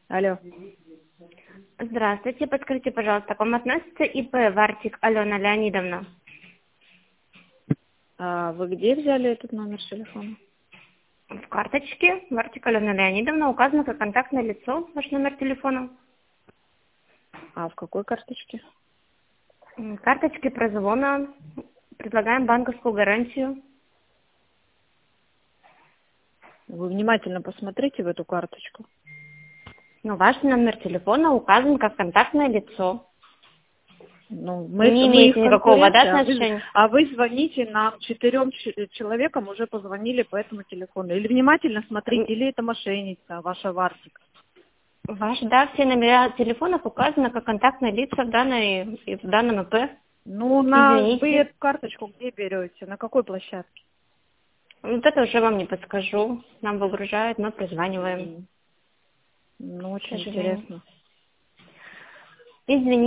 Алло. Здравствуйте, подскажите, пожалуйста, к вам относится ИП Вартик Алена Леонидовна? А вы где взяли этот номер телефона? В карточке Вартик Алена Леонидовна указано как контактное лицо, ваш номер телефона. А в какой карточке? Карточки прозвона, предлагаем банковскую гарантию. Вы внимательно посмотрите в эту карточку. Но ваш номер телефона указан как контактное лицо. Ну, Вы не мы их имеете никакого да, конкуренция, отношения? а вы звоните нам, 4 человекам уже позвонили по этому телефону. Или внимательно смотрите, или это мошенница, ваша Вартик. Ваш, да, все номера телефонов указаны как контактные лица в данном ИП. Ну, вы Извините. эту карточку где берете? На какой площадке? Вот это уже вам не подскажу. Нам выгружают, мы прозваниваем. Ну, К очень сожалению. интересно. Извините.